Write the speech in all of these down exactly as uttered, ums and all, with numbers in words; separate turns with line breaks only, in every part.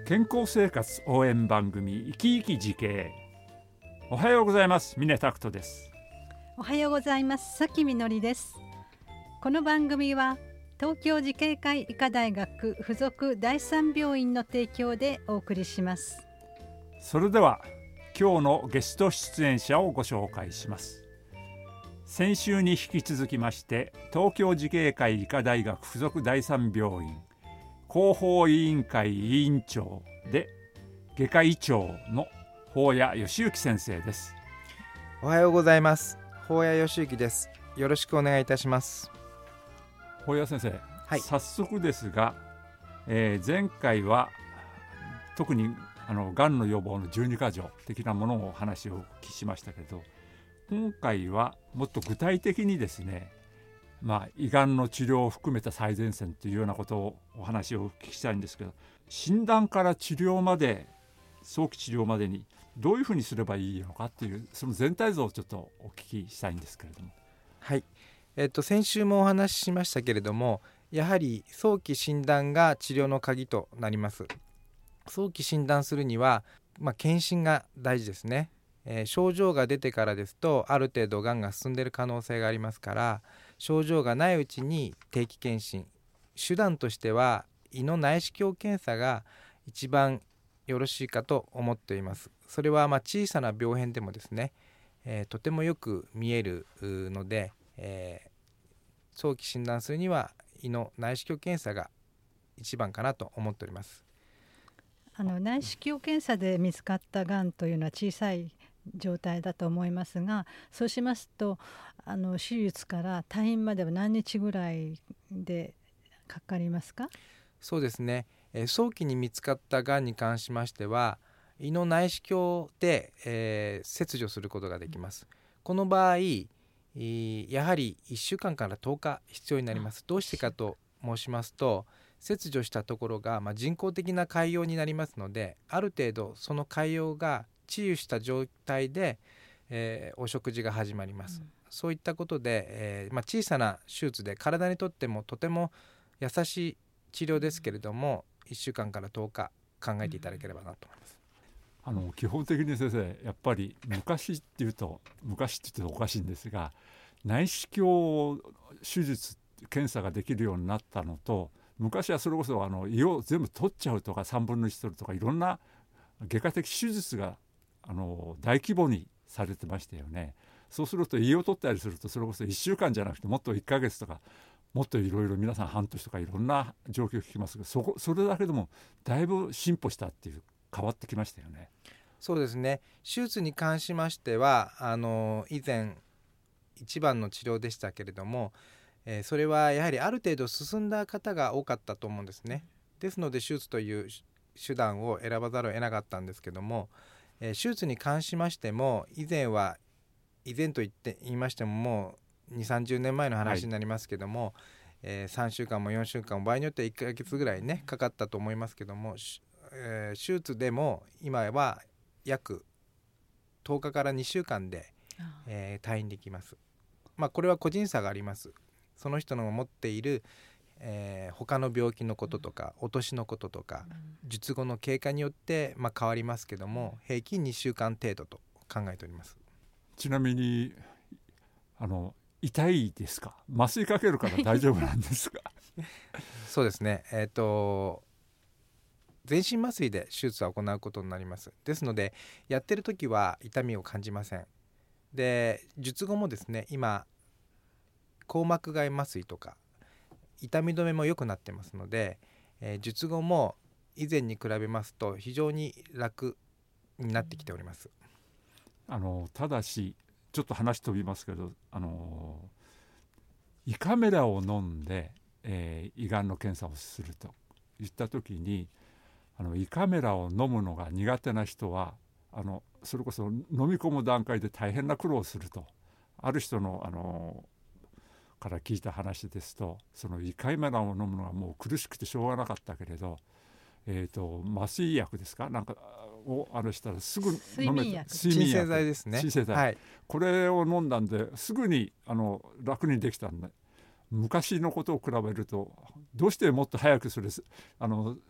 健康生活応援番組生き生き慈恵。おはようございます。峰拓人です。
おはようございます。さきみのりです。この番組は東京慈恵会医科大学附属第三病院の提供でお送りします。
それでは今日のゲスト出演者をご紹介します。先週に引き続きまして東京慈恵会医科大学附属第三病院広報委員会委員長で外科医長の保谷義行先生です。
おはようございます。保谷義行です。よろしくお願いいたします。
保谷先生、はい、早速ですが、えー、前回は特にあのがんの予防のじゅうにか条的なものをお話をお聞きしましたけど、今回はもっと具体的にですね、まあ、胃がんの治療を含めた最前線というようなことをお話をお聞きしたいんですけど、診断から治療まで早期治療までにどういうふうにすればいいのかっていうその全体像をちょっとお聞きしたいんですけれども。
はい、えっと、先週もお話ししましたけれども、やはり早期診断が治療の鍵となります。早期診断するには、まあ、検診が大事ですね。えー、症状が出てからですとある程度がんが進んでいる可能性がありますから、症状がないうちに定期検診、手段としては胃の内視鏡検査が一番よろしいかと思っています。それはまあ小さな病変でもですね、えー、とてもよく見えるので、えー、早期診断するには胃の内視鏡検査が一番かなと思っております。
あの内視鏡検査で見つかったがんというのは小さい状態だと思いますが、そうしますとあの手術から退院までは何日ぐらいでかかりますか？
そうですね、えー、早期に見つかったがんに関しましては胃の内視鏡で、えー、切除することができます。この場合やはりいっしゅうかんからとおか必要になります。どうしてかと申しますと、切除したところが、まあ、人工的な潰瘍になりますので、ある程度その潰瘍が治癒した状態で、えー、お食事が始まります。うん、そういったことで、えーまあ、小さな手術で体にとってもとても優しい治療ですけれども、いっしゅうかんからとおか考えていただければなと思います。
あの基本的に先生、やっぱり昔っていうと昔って言うとおかしいんですが、内視鏡手術検査ができるようになったのと、昔はそれこそあの胃を全部取っちゃうとかさんぶんのいち取るとかいろんな外科的手術があの大規模にされてましたよね。そうすると胃を取ったりするとそれこそいっしゅうかんじゃなくてもっといっかげつとかもっといろいろ皆さん半年とかいろんな状況を聞きますが、そこそれだけでもだいぶ進歩したっていう変わってきましたよね。
そうですね、手術に関しましてはあの以前一番の治療でしたけれども、えー、それはやはりある程度進んだ方が多かったと思うんですね。ですので手術という手段を選ばざるを得なかったんですけども、えー、手術に関しましても以前は以前と言って言いましてももうにじゅうさんじゅうねんまえの話になりますけども、はい、えー、さんしゅうかんもよんしゅうかんも場合によってはいっかげつぐらいねかかったと思いますけども、えー、手術でも今は約とおかからにしゅうかんで、えー、退院できます。まあ、これは個人差があります。その人の持っている、えー、他の病気のこととかお年のこととか、うん、術後の経過によって、まあ、変わりますけども、平均にしゅうかん程度と考えております。
ちなみにあの痛いですか？麻酔かけるから大丈夫なんですか？
そうですね、えーと全身麻酔で手術は行うことになります。ですのでやってる時は痛みを感じません。で術後もですね、今硬膜外麻酔とか痛み止めも良くなってますので、えー、術後も以前に比べますと非常に楽になってきております。
あのただしちょっと話飛びますけど、あの胃カメラを飲んで、えー、胃がんの検査をするといった時に、あの胃カメラを飲むのが苦手な人はあのそれこそ飲み込む段階で大変な苦労をすると、ある人の、あのから聞いた話ですと、その胃カメラを飲むのがもう苦しくてしょうがなかったけれど、えー、と麻酔薬ですかなんかをあれしたらすぐ飲めた
睡眠薬鎮静剤ですね。
鎮静剤、はい、これを飲んだんですぐにあの楽にできたんで、昔のことを比べるとどうしてもっと早くそれあの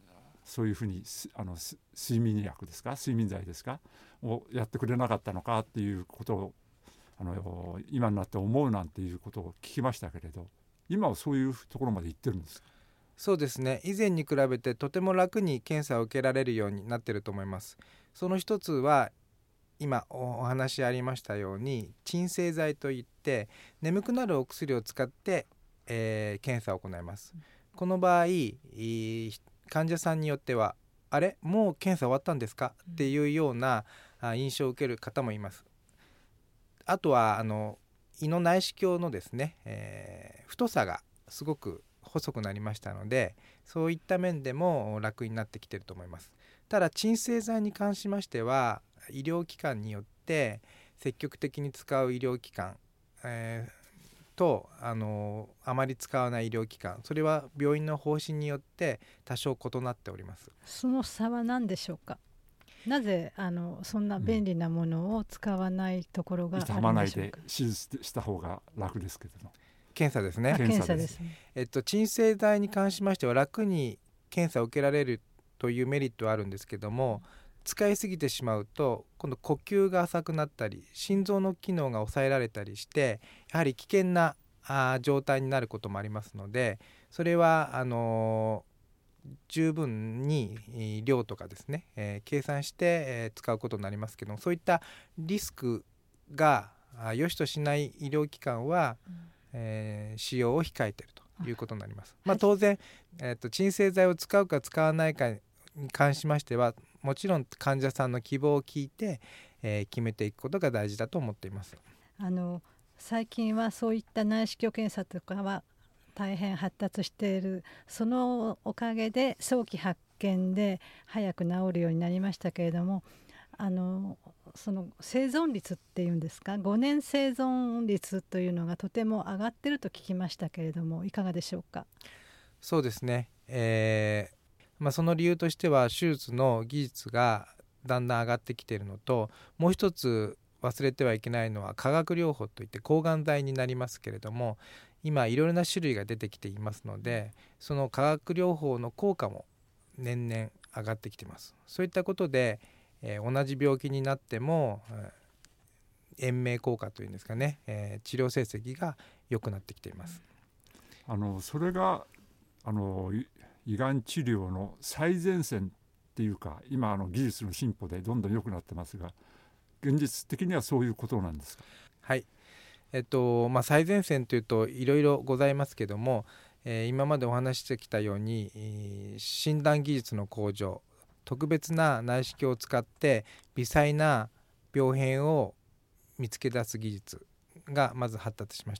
そういうふうにあの睡眠薬ですか睡眠剤ですかをやってくれなかったのかっていうことをあの今になって思うなんていうことを聞きましたけれど、今はそういうところまで行ってるんですか？
そうですね、以前に比べてとても楽に検査を受けられるようになっていると思います。その一つは今お話ありましたように鎮静剤といって眠くなるお薬を使って、えー、検査を行います。この場合患者さんによってはあれもう検査終わったんですかっていうような印象を受ける方もいます。あとはあの胃の内視鏡のですね、えー、太さがすごく細くなりましたので、そういった面でも楽になってきていると思います。ただ鎮静剤に関しましては医療機関によって積極的に使う医療機関、えー、とあのあまり使わない医療機関、それは病院の方針によって多少異なっております。
その差は何でしょうか？なぜあのそんな便利なものを使わないところがあるんでしょうか？
痛まないで手術した方が楽ですけども。
検査ですね。
検査ですね。
えっと、鎮静剤に関しましては楽に検査を受けられるというメリットはあるんですけども、使いすぎてしまうと今度呼吸が浅くなったり心臓の機能が抑えられたりしてやはり危険なあ状態になることもありますので、それはあのー、十分に量とかですね、えー、計算して、えー、使うことになりますけども、そういったリスクが良しとしない医療機関は、うんえー、使用を控えているということになります。まあ、当然、えーと、鎮静剤を使うか使わないかに関しましてはもちろん患者さんの希望を聞いて、えー、決めていくことが大事だと思っています。
あの最近はそういった内視鏡検査とかは大変発達している。そのおかげで早期発見で早く治るようになりましたけれども、あのその生存率っていうんですか、ごねん生存率というのがとても上がってると聞きましたけれども、いかがでしょうか？
そうですね、えーまあ、その理由としては手術の技術がだんだん上がってきているのと、もう一つ忘れてはいけないのは化学療法といって抗がん剤になりますけれども、今いろいろな種類が出てきていますので、その化学療法の効果も年々上がってきています。そういったことでえー、同じ病気になっても、えー、延命効果というんですかね、えー、治療成績が良くなってきています。
あのそれがあの胃がん治療の最前線っていうか、今あの技術の進歩でどんどん良くなってますが、現実的にはそういうことなんですか？
はい、えっとまあ、最前線というといろいろございますけども、えー、今までお話してきたように、えー、診断技術の向上、特別な内視鏡を使って微細な病変を見つけ出す技術がまず発達しました。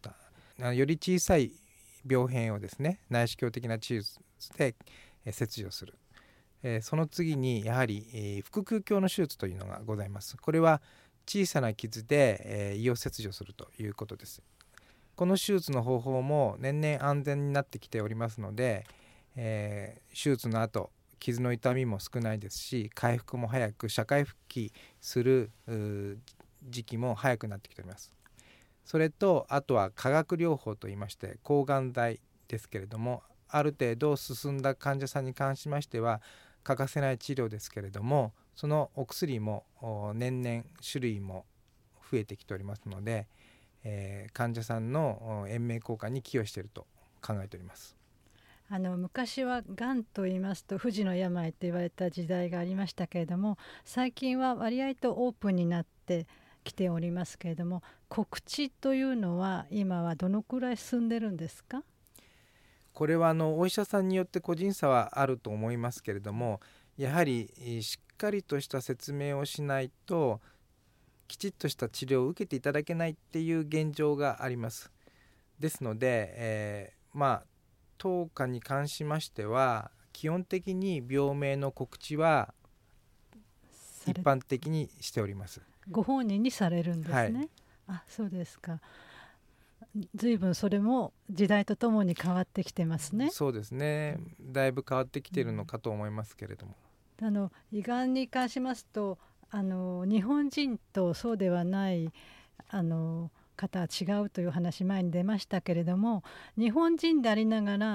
より小さい病変をですね、内視鏡的な手術で切除する。その次にやはり腹腔鏡の手術というのがございます。これは小さな傷で胃を切除するということです。この手術の方法も年々安全になってきておりますので、えー、手術の後傷の痛みも少ないですし、回復も早く、社会復帰する時期も早くなってきております。それとあとは化学療法といいまして抗がん剤ですけれども、ある程度進んだ患者さんに関しましては欠かせない治療ですけれども、そのお薬も年々種類も増えてきておりますので、えー、患者さんの延命効果に寄与していると考えております。
あの昔はがんと言いますと不治の病と言われた時代がありましたけれども、最近は割合とオープンになってきておりますけれども、告知というのは今はどのくらい進んでるんですか？
これはあのお医者さんによって個人差はあると思いますけれども、やはりしっかりとした説明をしないときちっとした治療を受けていただけないっていう現状があります。ですので、えー、まあ当科に関しましては基本的に病名の告知は一般的にしております。
ご本人にされるんですね、はい、あ、そうですか。随分それも時代とともに変わってきてますね。
そうですね、だいぶ変わってきているのかと思いますけれども、
うん、あの胃がんに関しますと、あの日本人とそうではないあの方は違うという話前に出ましたけれども、日本人でありながら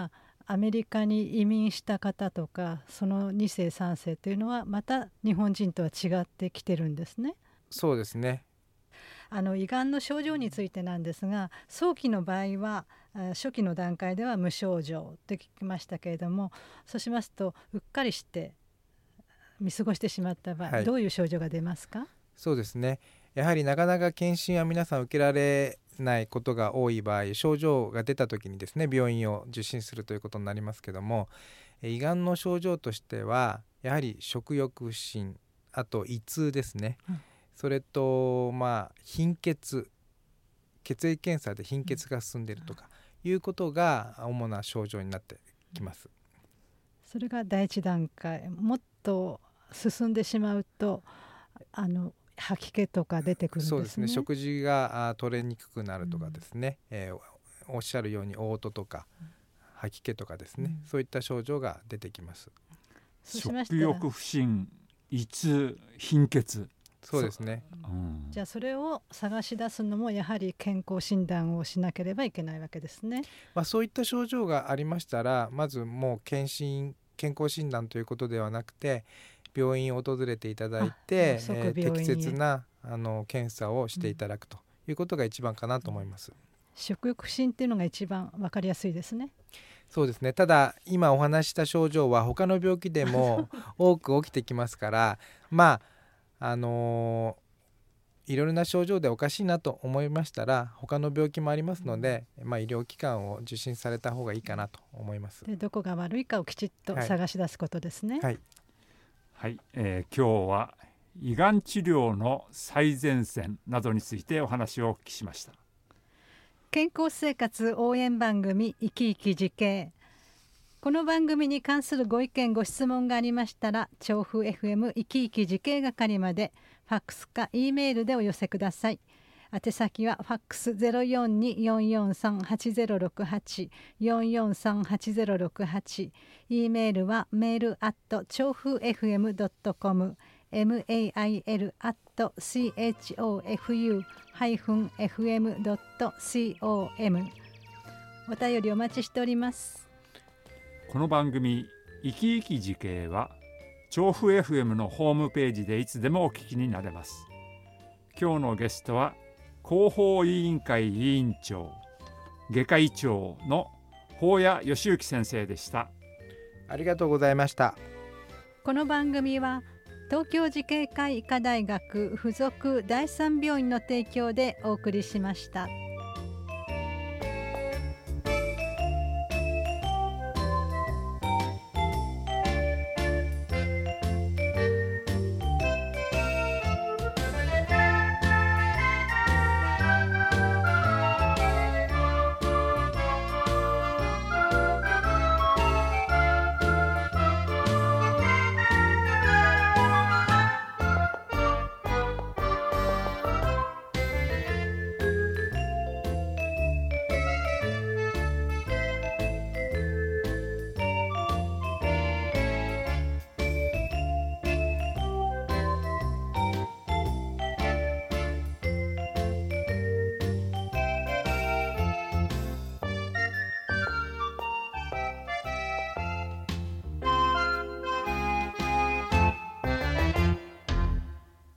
アメリカに移民した方とかそのに世さん世というのはまた日本人とは違ってきてるんですね。
そうですね。
あの胃がんの症状についてなんですが、早期の場合は初期の段階では無症状と聞きましたけれども、そうしますとうっかりして見過ごしてしまった場合、はい、どういう症状が出ますか？
そうですね、やはりなかなか検診は皆さん受けられないことが多い場合、症状が出た時にですね病院を受診するということになりますけども、胃がんの症状としてはやはり食欲不振、あと胃痛ですね、うん、それとまあ貧血、血液検査で貧血が進んでいるとかいうことが主な症状になってきます。
それが第一段階。もっと進んでしまうとあの吐き気とか出てくるんですね。
そうですね、食事が取れにくくなるとかですね、うんえー、おっしゃるように嘔吐とか吐き気とかですね、うん、そういった症状が出てきます。
食欲不振、胃痛、貧血、
そうですね、
うん、じゃあそれを探し出すのもやはり健康診断をしなければいけないわけですね。
まあ、そういった症状がありましたら、まずもう検診健康診断ということではなくて病院を訪れていただいて、えー、適切なあの検査をしていただくということが一番かなと思います。うん、
食欲不振っていうのが一番分かりやすいですね。
そうですね。ただ今お話した症状は他の病気でも多く起きてきますからまああのー、いろいろな症状でおかしいなと思いましたら他の病気もありますので、まあ、医療機関を受診された方がいいかなと思います。
でどこが悪いかをきちっと探し出すことですね。
はい、
はいはいえー、今日は胃がん治療の最前線などについてお話をお聞きしました。
健康生活応援番組いきいき慈恵。この番組に関するご意見ご質問がありましたら調布 エフエム いきいき慈恵係までファックスか E メールでお寄せください。宛先はファックス ゼロよんに よんよんさん はちゼロろくはち よんよんさん はちゼロろくはち E メールはメールアット調布 エフエムドットコム メールアット チョフ ハイフン エフエムドットコム お便りお待ちしております。
この番組いきいき慈恵は調布 エフエム のホームページでいつでもお聞きになれます。今日のゲストは広報委員会委員長外科医長の保谷義行先生でした。
ありがとうございました。
この番組は東京慈恵会医科大学附属第三病院の提供でお送りしました。